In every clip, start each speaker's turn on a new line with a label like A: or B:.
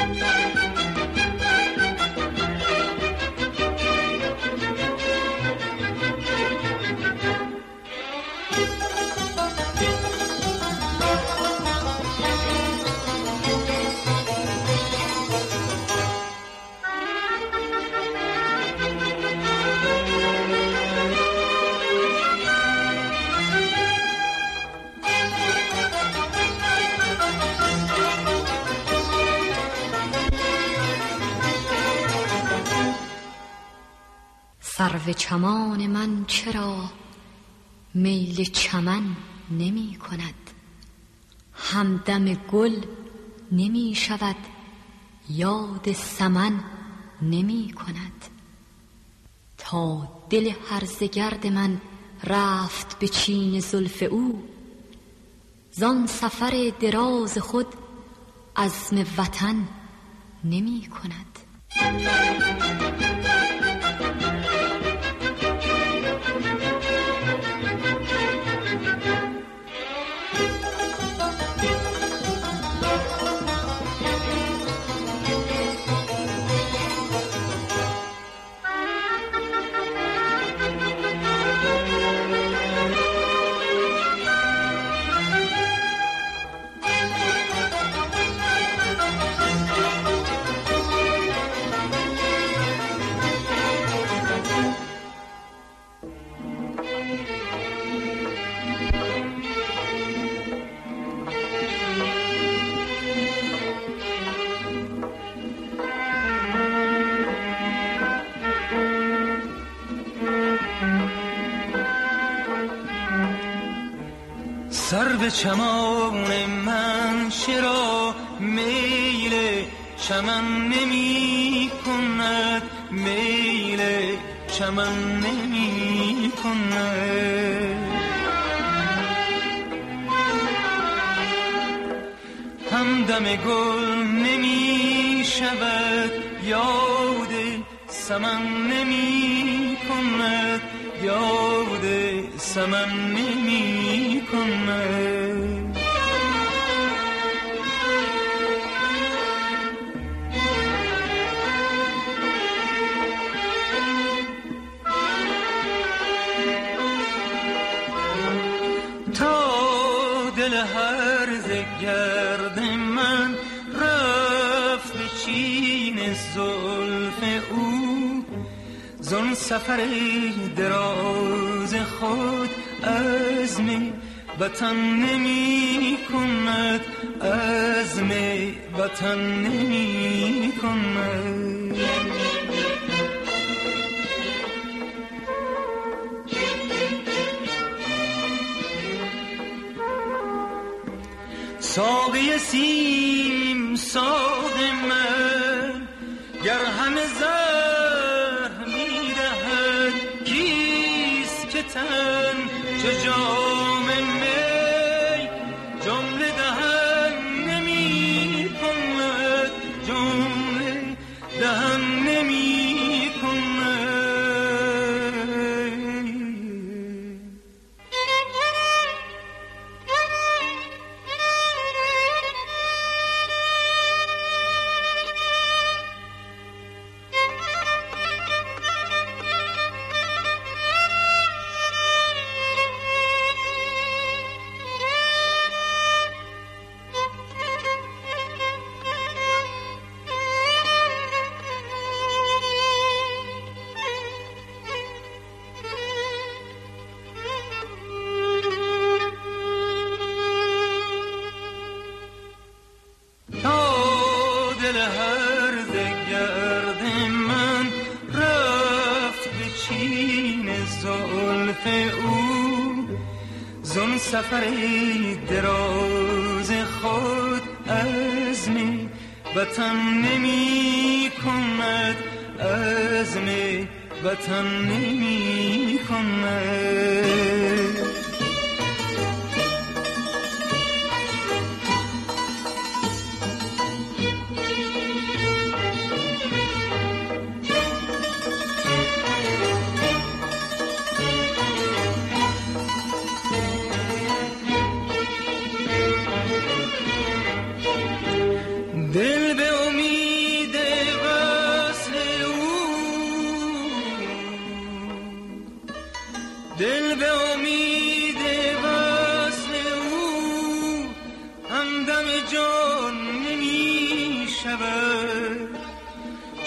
A: سرو چمان من چرا میل چمن نمی کند؟ همدم گل نمی شود، یاد سمن نمی کند. تا دل هرزه گرد من رفت به چین زلف او، زان سفر دراز خود عزم وطن نمی کند.
B: سرو چمان من چرا میل چمن نمی کند؟ میل چمن نمی کند. همدم گل نمی شود، یاد سمن نمی کند، یاد سمن نمی کند. تا دل هرزه گرد من رفت به چین زلف او، زان سفر دراز خود عزم وطن نمی کند، عزم وطن نمی کند. ساقی سیم ساق من گر همه زهر می دهد، کیست که تن چه جام می جمله دهن نمی کند، جمله دهن نمی کند. سفر دراز خود عزم وطن نمی کند، عزم وطن نمی کند. دل به امید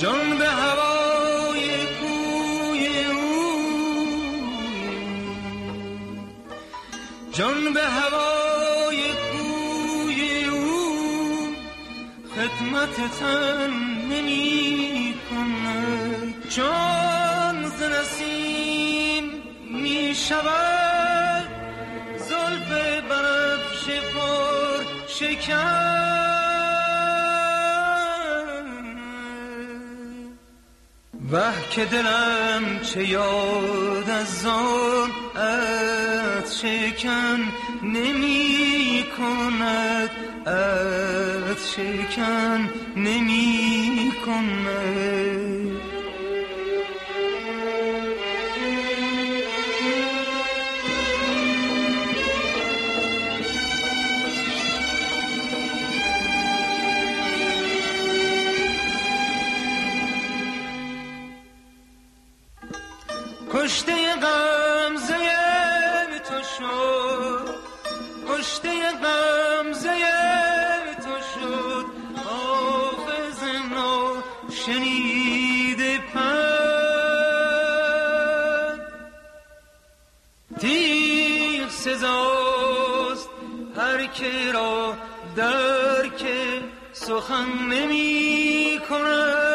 B: جان به هوای کوی او، جان به هوای کوی او خدمت تن نمی کند. جان ز نسیم می شود زلف بنفش پر شکن. وه که دلم چه یاد از آن عهد شکن نمی کند، عهد شکن نمی کند. کشته غمزه تو شد، کشته غمزه تو شد حافظ ناشنیده پند. تیغ سزاست هر که را درک سخن نمی کند.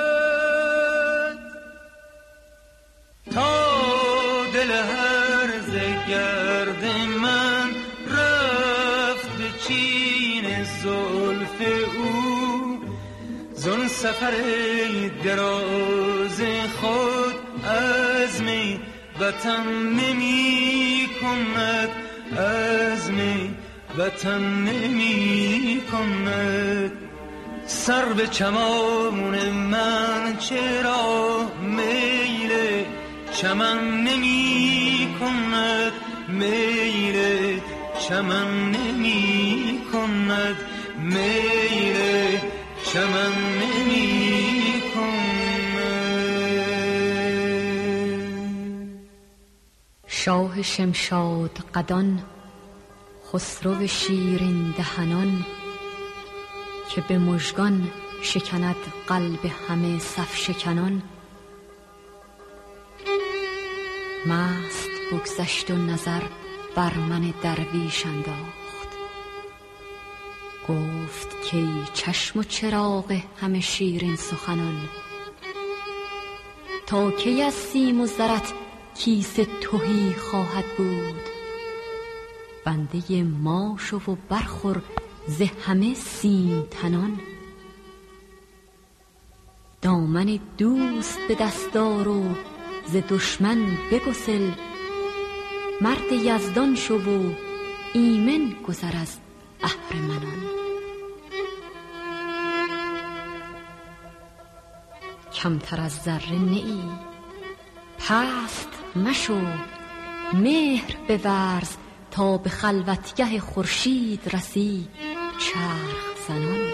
B: دل هرزه گرد من رفت به چین زلف او، زن سفر دراز خود عزم وطن نمی کند، عزم وطن نمی کند. سر به چمان من چرا میل چمن نمی کند، میل چمن نمی کند، میل چمن نمی کند.
A: شاه شمشاد قدان، خسرو شیرین دهنان، که به مژگان شکند قلب همه صف شکنان. مست بگذشت و نظر بر من درویش انداخت، گفت که ای چشم و چراغ همه شیرین سخنان، تا کی از سیم و زرت کیسه تهی خواهد بود؟ بنده ما شو و برخور ز همه سیم تنان. دامن دوست به دستار و ز دشمن بگسل، مرد یزدان شو و ایمن گذر از اهرمنان. کمتر از ذره نیی پست مشو، مهر بورز تا به خلوتگه خورشید رسی چرخ زنان.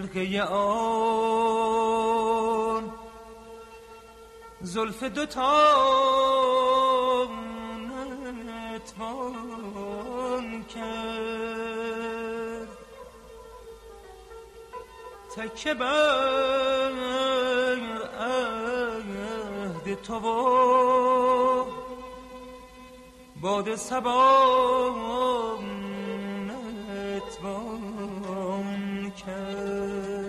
B: خرقه آن زلف دوتا نتوان کرد تکه بر عهد تو و باد صبا نتوان کرد.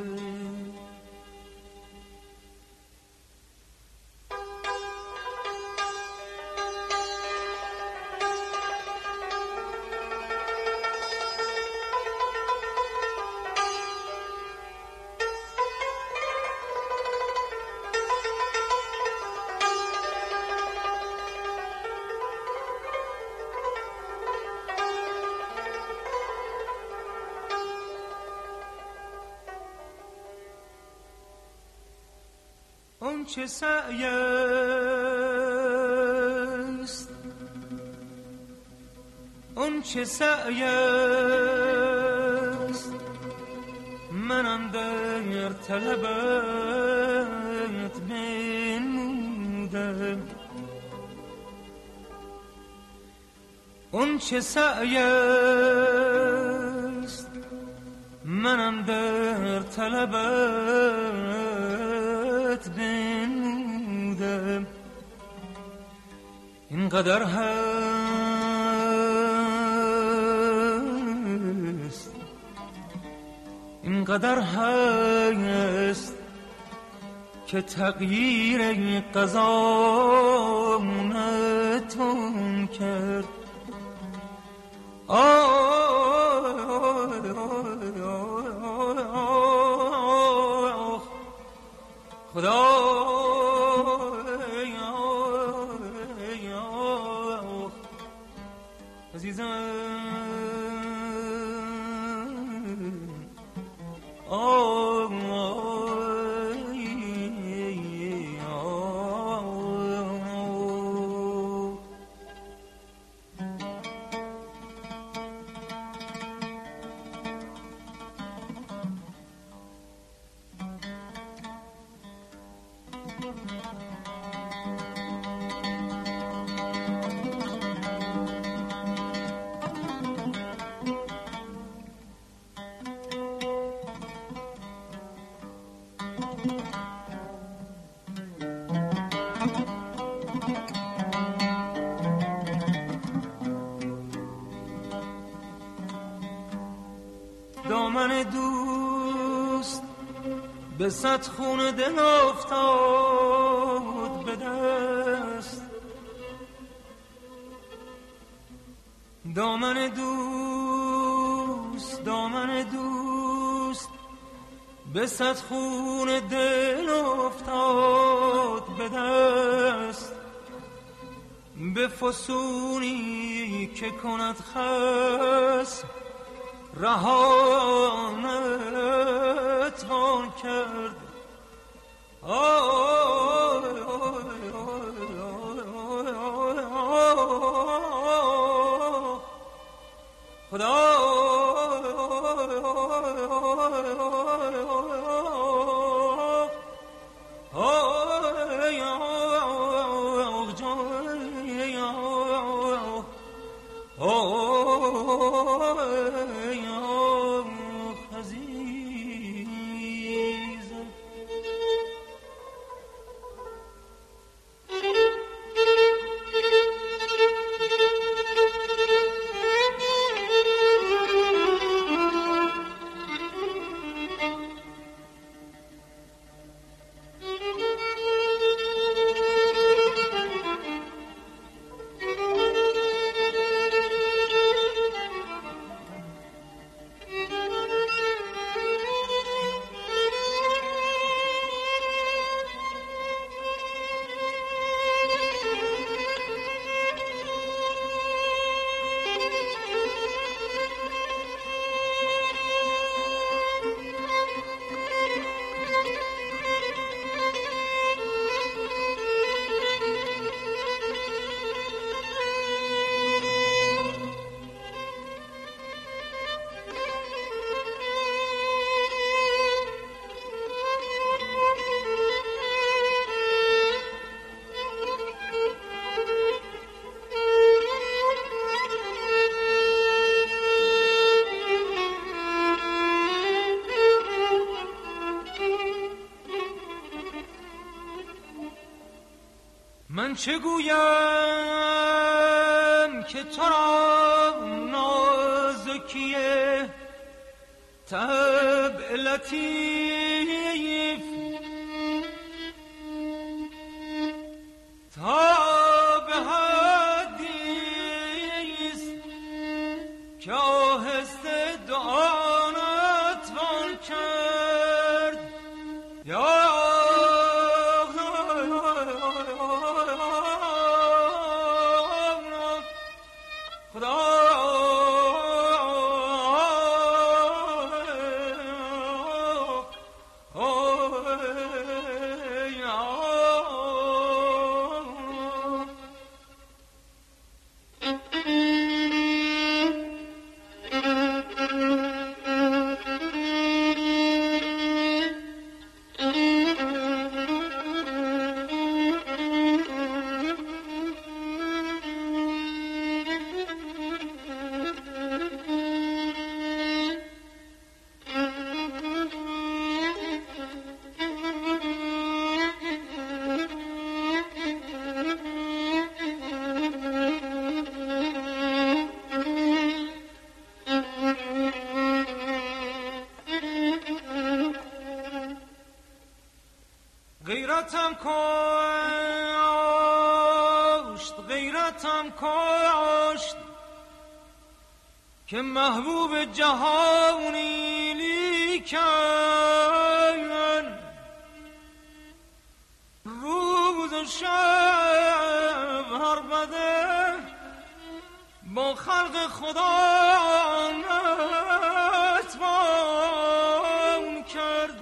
B: اون چه سعی است اون چه سعی است منم در طلبت بنمودم اون چه سعی است منم در طلبت بنمودم اینقدر هست اینقدر هست که تغییر قضا نتوان کرد. خدا عزیزم دامن دوست به صد خون دل افتاد به دست دامن دوست به صد خون دل افتاد به دست به فسونی که کند خصم رها نتوان کرد. خدا من چه گویم که تو را نازکیه طبع لطیف تا به حدیث که آهسته دعا نتوان کرد یا غیرتم کاشت که محبوب جهانی لیکن روز و شب هر بده با خلق خدا نتوان کرد.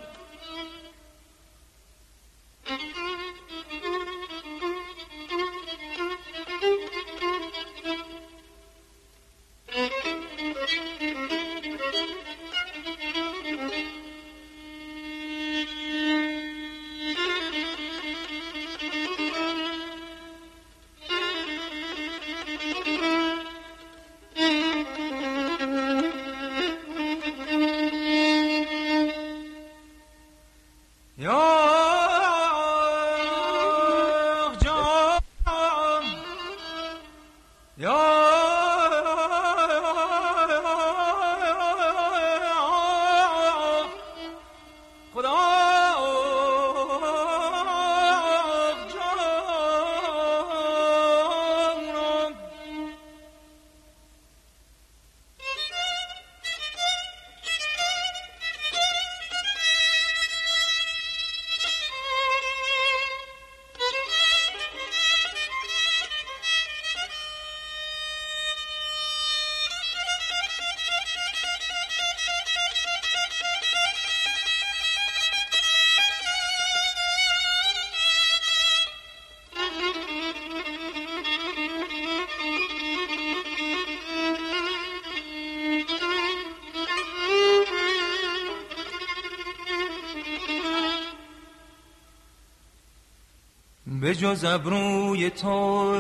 B: به جز ابروی تو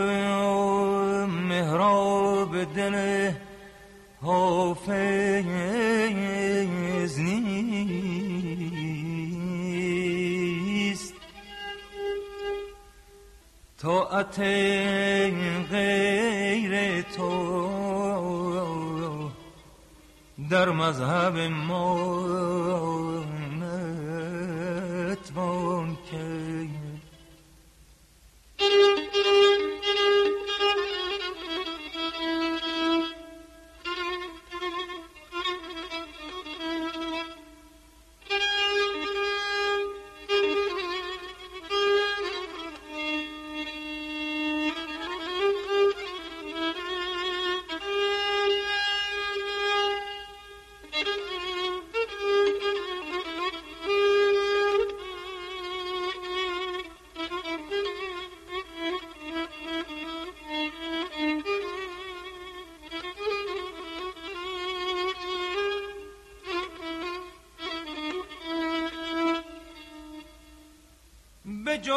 B: محراب دل حافظ نیست، طاعت غیر تو در مذهب ما نتوان کرد. به جز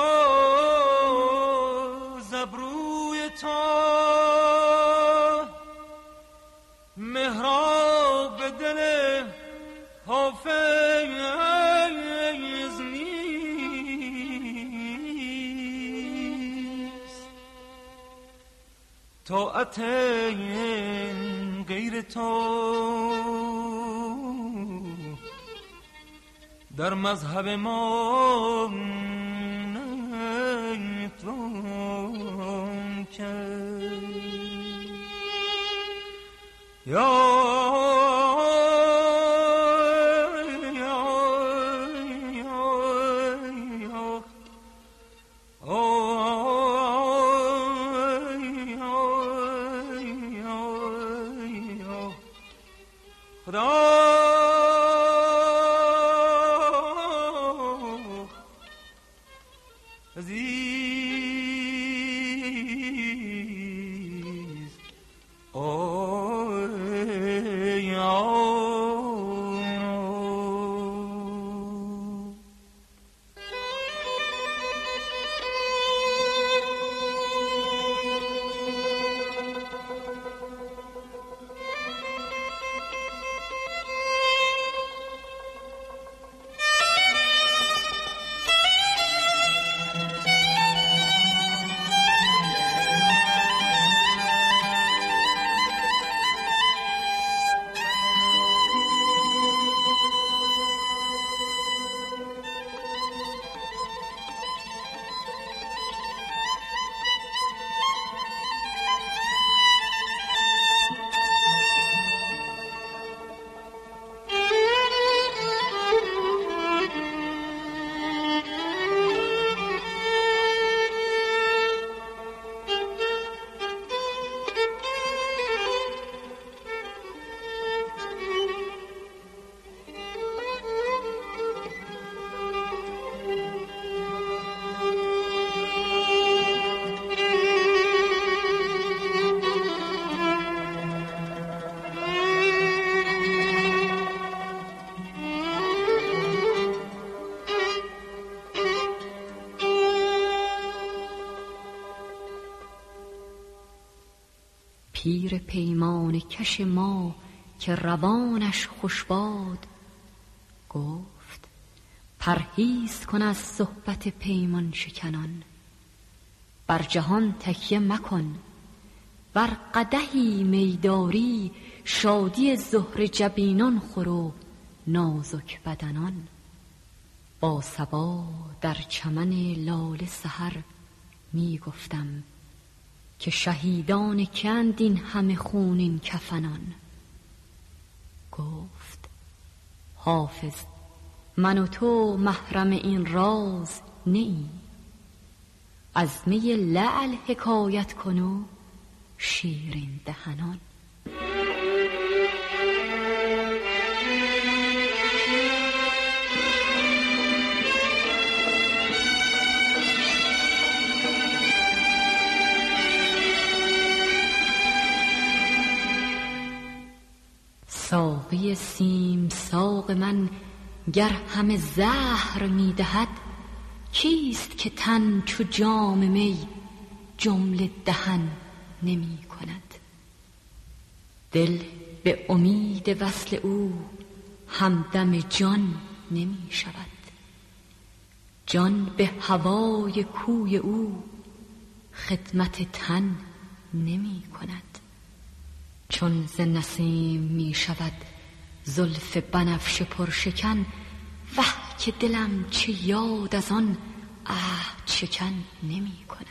B: ابروی تو محراب دل حافظ نیست، طاعت غیر تو در مذهب ما نتوان کرد.
A: پیر پیمان کش ما که روانش خوش باد گفت پرهیز کن از صحبت پیمان شکنان. بر جهان تکیه مکن، بر قدحی میداری شادی زهر جبینان خور و نازک بدنان. با صبا در چمن لاله سحر می گفتم که شهیدان کند این همه خونین کفنان. گفت حافظ من و تو محرم این راز نیی، از می لعل حکایت کن و شیرین دهنان. ساقی سیم ساق من گر همه زهر می دهد، کیست که تن چو جام می جمله دهن نمی کند؟ دل به امید وصل او همدم جان نمی شود، جان به هوای کوی او خدمت تن نمی کند. چون ز نسیم می شود زلف بنفشه پرشکن، وه که دلم چه یاد از آن عهد شکن نمی کند.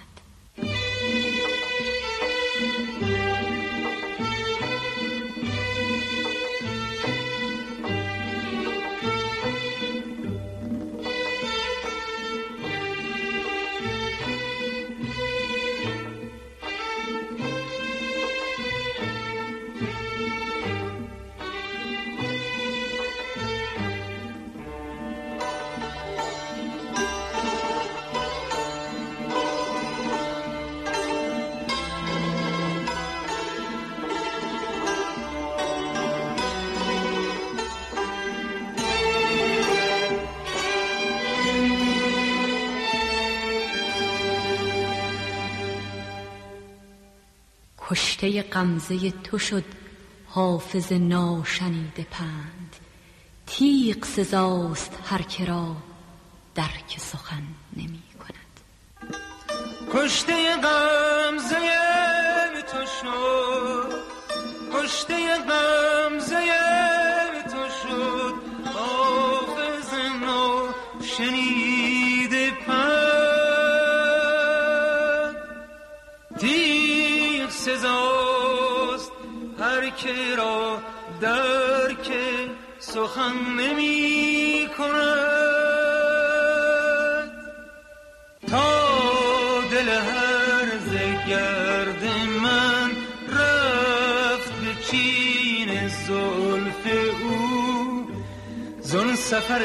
A: کشته غمزه تو شد حافظ ناشنیده پند، تیغ سزاست هر که را درک سخن نمی کند.
B: کشته غمزه تو کشته غمزه تو شد حافظ نو شنیده پند. تیغ سزاست هر که را درک سخن نمی کند، تا دل هرزه گرد من رفت به چین زلف او. زن سفر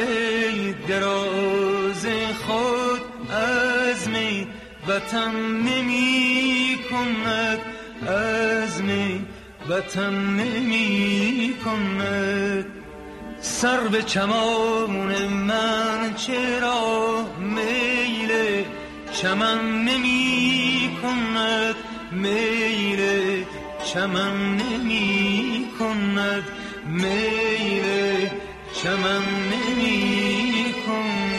B: دراز خود عزم وطن نمی کند، عزم وطن نمی کند. سر به چمان من چرا میل چمن نمی کند، میل چمن نمی کند، میل چمن نمی کند.